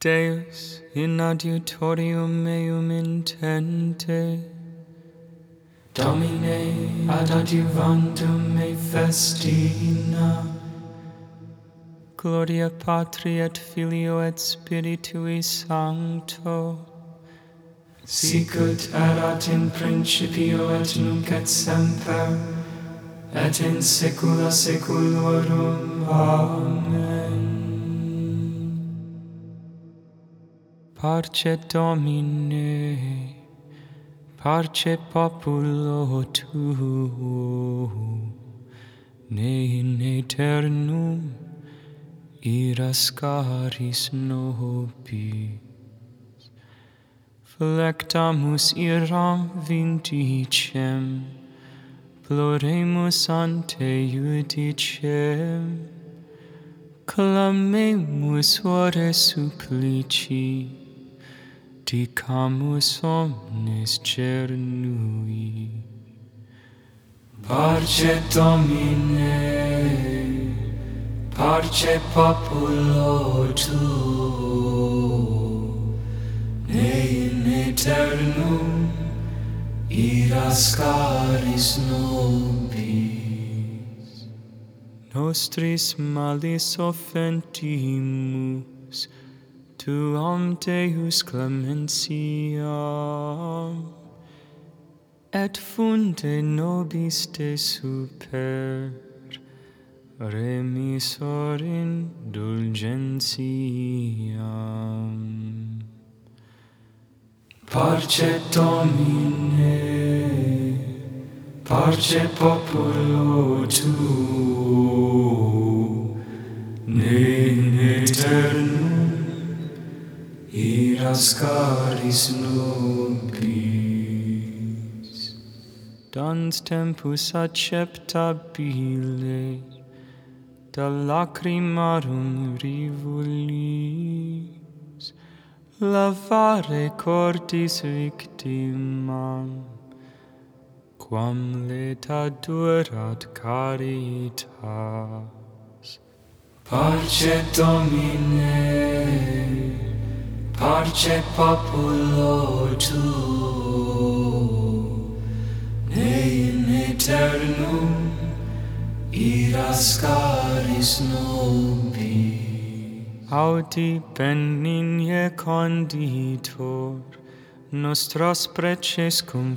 Deus in adiutorium meum intente, Domine ad adiuvandum me festina. Gloria Patri et Filio et Spiritui Sancto, sicut erat in principio et nunc et semper, et in saecula saeculorum. Amen. Parce Domine, parce populo tuo, ne in aeternum iras caris nobis. Flectamus iram vindicem, ploremus ante judicem, clamemus ore supplici, dicamus omnes cernui. Parce Domine, parce populo tuo, ne in aeternum iras caris nobis. Nostris malis offentimus, tuam Deus clementiam, et funde nobis te super remisor indulgentiam. Parce Domine, parce populo tuo, ne in aeternum iras caris nobis. Dans tempus acceptabile, da lacrimarum rivulis, lavare cordis victimam, quam letadurat caritas. Parce Domine, parce populo tuo, ne in aeternum iras caris nobis. Audi benigne conditor nostras preces cum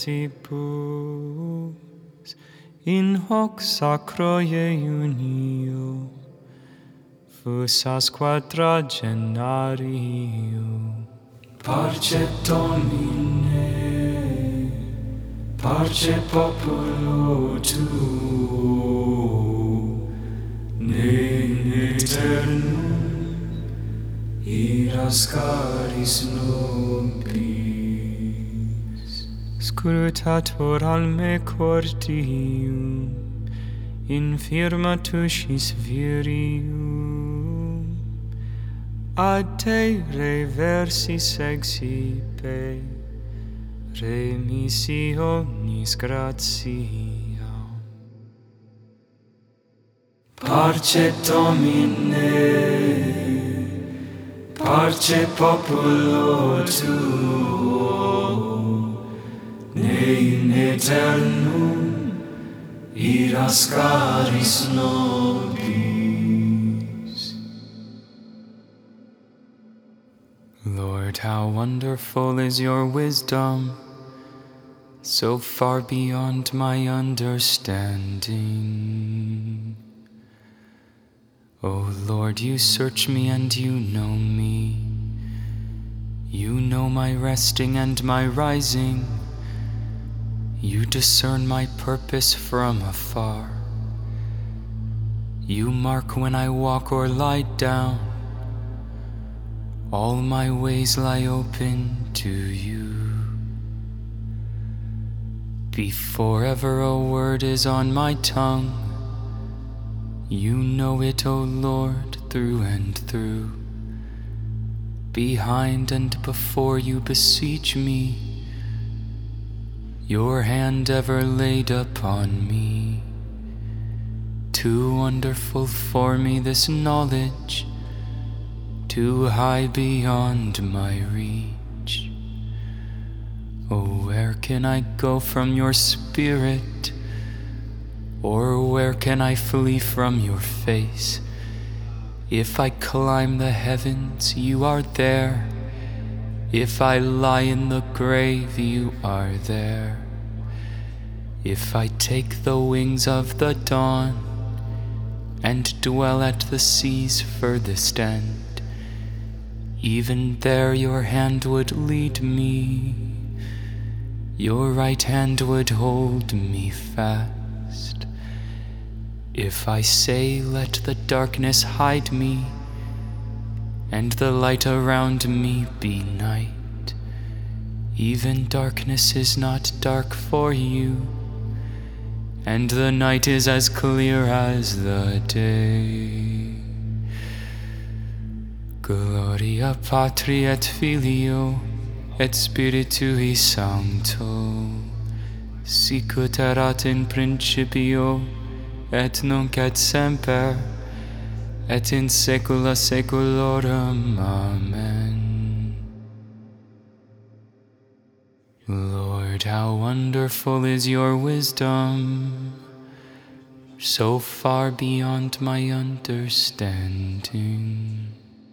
flecibus, in hoc sacroe junio fusas quadragenario. Parce Domine, parce populo tuo, ne in aeternum iras caris nobis. Scrutator al me cordium, infirma tuschis virium, ad te reversis exhibe, remissionis gratiam. Parce Domine, parce populo tuo, ne in aeternum iras caris nobis. Lord, how wonderful is your wisdom, so far beyond my understanding. O Lord, you search me and you know me. You know my resting and my rising. You discern my purpose from afar. You mark when I walk or lie down. All my ways lie open to you. Before ever a word is on my tongue, you know it, O Lord, through and through. Behind and before you beseech me, your hand ever laid upon me. Too wonderful for me this knowledge, too high beyond my reach. Oh, where can I go from your spirit? Or where can I flee from your face? If I climb the heavens, you are there. If I lie in the grave, you are there. If I take the wings of the dawn and dwell at the sea's furthest end, even there your hand would lead me, your right hand would hold me fast. If I say, let the darkness hide me, and the light around me be night, even darkness is not dark for you, and the night is as clear as the day. Gloria Patri et Filio et Spiritui Sancto, sicut erat in principio et nunc et semper et in saecula saeculorum. Amen. Lord, how wonderful is your wisdom, so far beyond my understanding.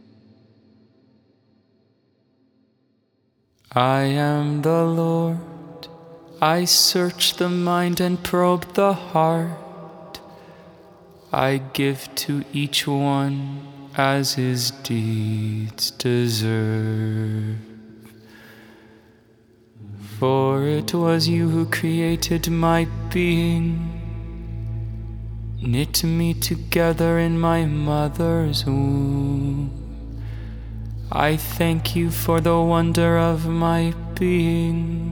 I am the Lord, I search the mind and probe the heart. I give to each one as his deeds deserve. For it was you who created my being, knit me together in my mother's womb. I thank you for the wonder of my being,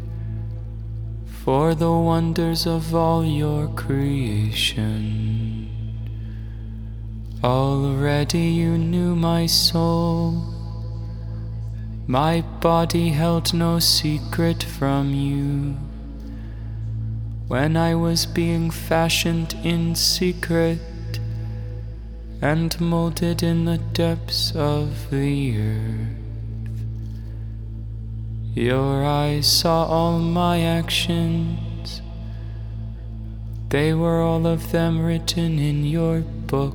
for the wonders of all your creation. Already you knew my soul. My body held no secret from you. When I was being fashioned in secret and molded in the depths of the earth, your eyes saw all my actions. They were all of them written in your book.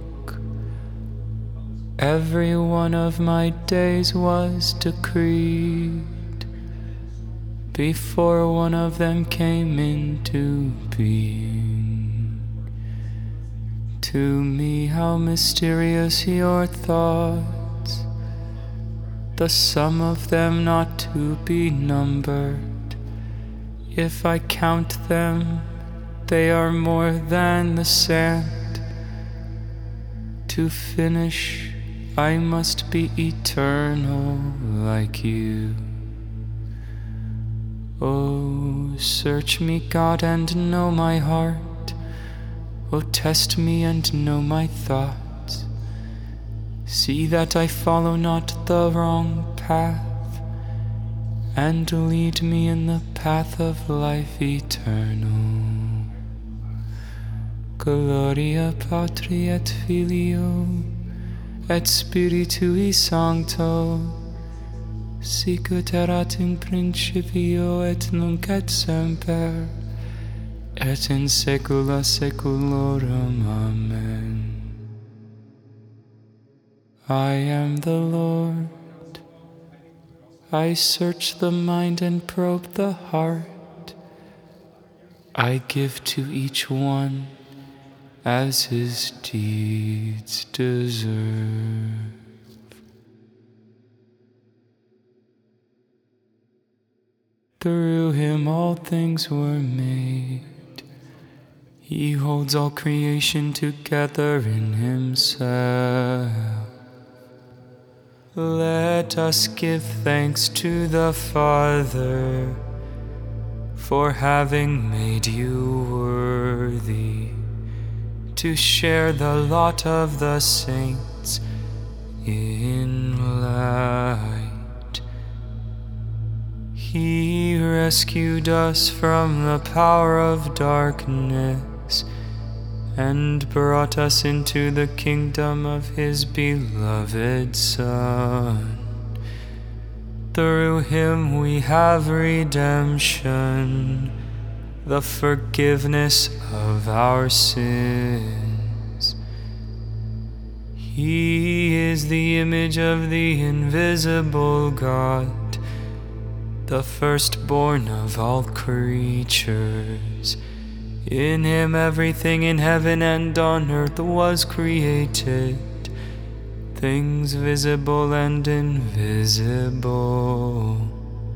Every one of my days was decreed before one of them came into being. To me, how mysterious your thoughts, the sum of them not to be numbered. If I count them, they are more than the sand. To finish, I must be eternal like you. Oh, search me, God, and know my heart. Oh, test me and know my thoughts. See that I follow not the wrong path, and lead me in the path of life eternal. Gloria Patri et Filio et Spiritui Sancto, sicut erat in principio et nunc et semper et in saecula saeculorum. Amen. I am the Lord, I search the mind and probe the heart. I give to each one as his deeds deserve. Through him all things were made. He holds all creation together in himself. Let us give thanks to the Father for having made you worthy to share the lot of the saints in light. He rescued us from the power of darkness and brought us into the kingdom of his beloved Son. Through him we have redemption, the forgiveness of our sins. He is the image of the invisible God, the firstborn of all creatures. In him everything in heaven and on earth was created, things visible and invisible.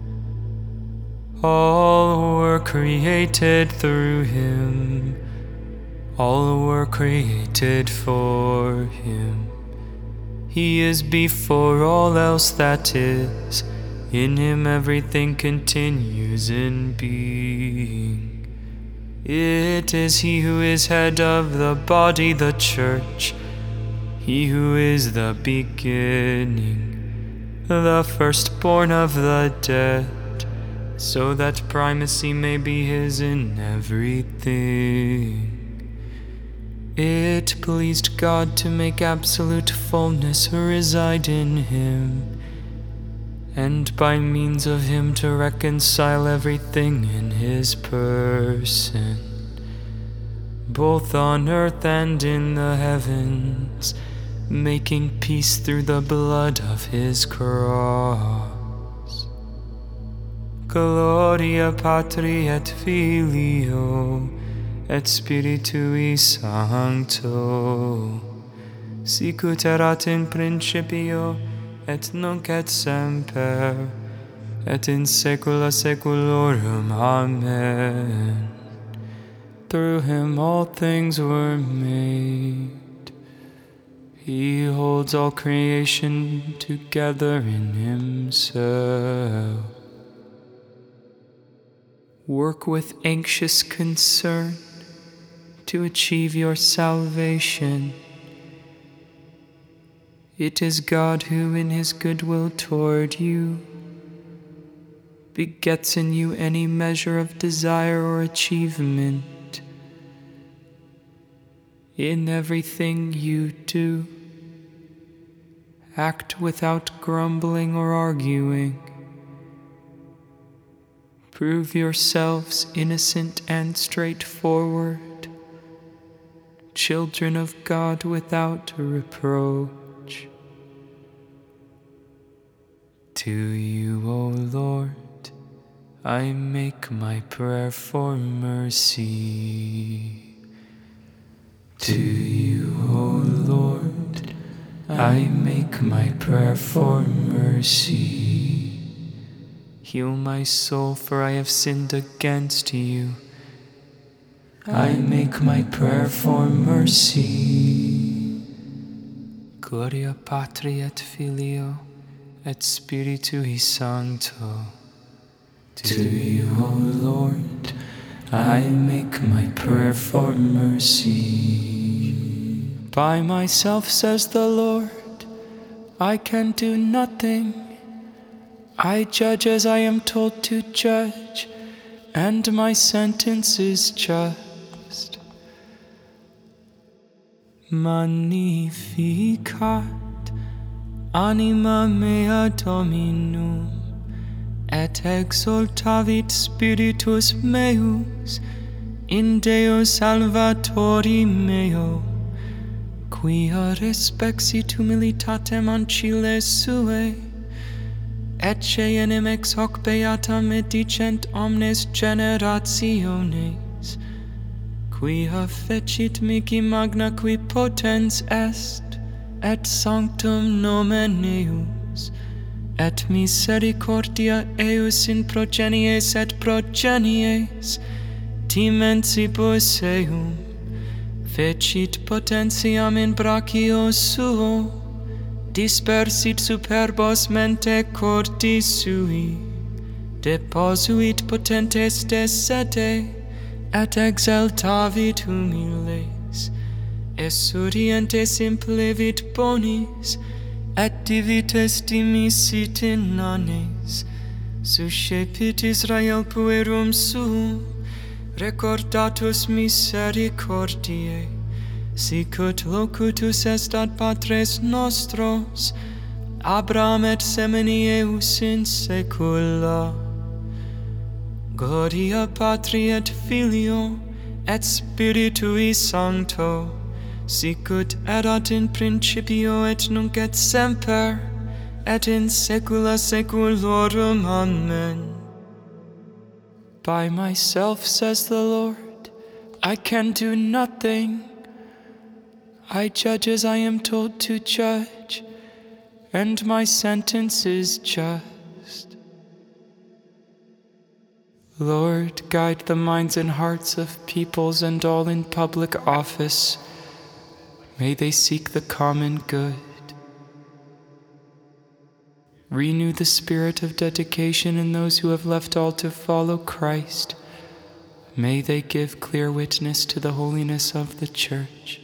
All were created through him, all were created for him. He is before all else that is, in him everything continues in being. It is he who is head of the body, the church, he who is the beginning, the firstborn of the dead, so that primacy may be his in everything. It pleased God to make absolute fullness reside in him, and by means of him to reconcile everything in his person, both on earth and in the heavens, making peace through the blood of his cross. Gloria Patri et Filio et Spiritui Sancto, sicut erat in principio et nunc et semper, et in saecula saeculorum. Amen. Through him all things were made. He holds all creation together in himself. Work with anxious concern to achieve your salvation. It is God who, in his goodwill toward you, begets in you any measure of desire or achievement. In everything you do, act without grumbling or arguing. Prove yourselves innocent and straightforward, children of God without reproach. To you, O Lord, I make my prayer for mercy. To you, O Lord, I make my prayer for mercy. Heal my soul, for I have sinned against you. I make my prayer for mercy. Gloria Patri et Filio et Spiritui Sancto. To you, O Lord, I make my prayer for mercy. By myself, says the Lord, I can do nothing. I judge as I am told to judge, and my sentence is just. Magnificat anima mea Dominum, et exultavit spiritus meus in Deo Salvatori meo, quia respexit humilitatem ancile suae, ecce enim ex hoc beata me dicent omnes generationes, quia fecit mihi magna qui potens est, et sanctum nomen eius, et misericordia eius in progenies et progenies, timensibus eum, fecit potentiam in brachio suo, dispersit superbos mente cordis sui, deposuit potentes de sede, et exaltavit humiles, esurientes implevit bonis, et divites dimisit in nanes, suscepit Israel puerum suum, recordatus misericordiae, sicut locutus est ad patres nostros, Abraham et semini eius in saecula. Gloria Patri et Filio, et Spiritui Sancto, sicut erat in principio et nunc et semper, et in saecula saeculorum. Amen. By myself, says the Lord, I can do nothing. I judge as I am told to judge, and my sentence is just. Lord, guide the minds and hearts of peoples and all in public office. May they seek the common good. Renew the spirit of dedication in those who have left all to follow Christ. May they give clear witness to the holiness of the Church.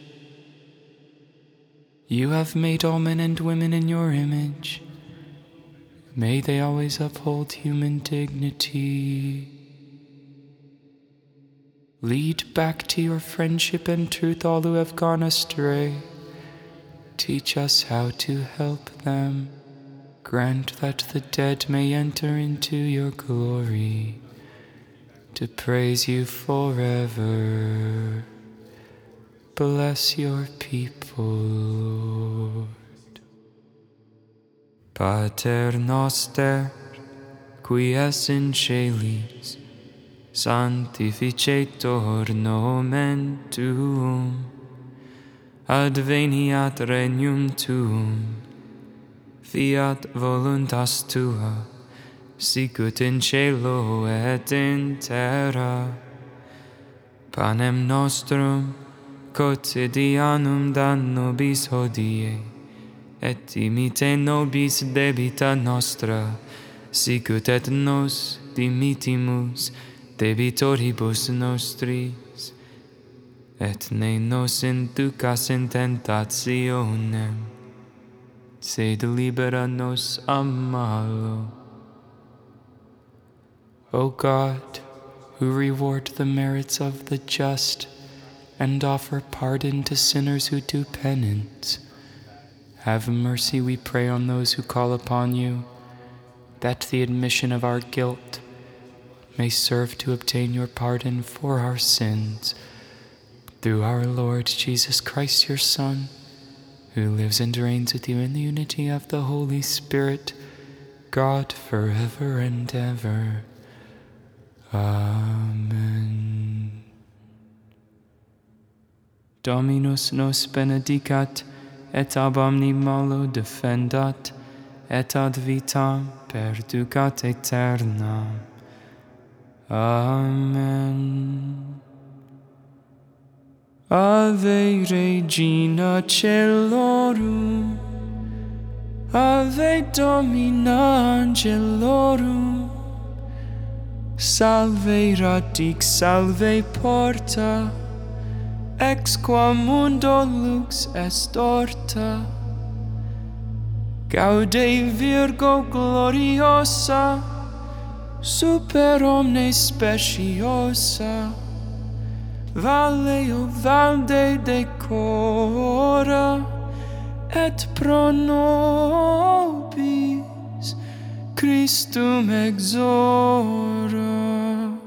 You have made all men and women in your image. May they always uphold human dignity. Lead back to your friendship and truth all who have gone astray. Teach us how to help them. Grant that the dead may enter into your glory, to praise you forever. Bless your people, Lord. Pater noster, qui es in celis, sanctificetur nomen tuum, adveniat regnum tuum, fiat voluntas tua, sicut in cielo et in terra. Panem nostrum quotidianum da nobis hodie, et dimite nobis debita nostra, sicut et nos dimitimus debitoribus nostris, et ne nos inducas in tentationem, sed libera nos a malo. O God, who reward the merits of the just and offer pardon to sinners who do penance, have mercy, we pray, on those who call upon you, that the admission of our guilt may serve to obtain your pardon for our sins, through our Lord Jesus Christ, your Son, who lives and reigns with you in the unity of the Holy Spirit, God, forever and ever. Amen. Dominus nos benedicat, et ab omni malo defendat, et ad vitam perducat aeternam. Amen. Ave Regina Caelorum, Ave Domina Angelorum, Salve radix, salve porta, ex qua mundo lux est orta. Gaude Virgo gloriosa, super omnes speciosa, Valeo valde decora, et pro nobis Christum exora.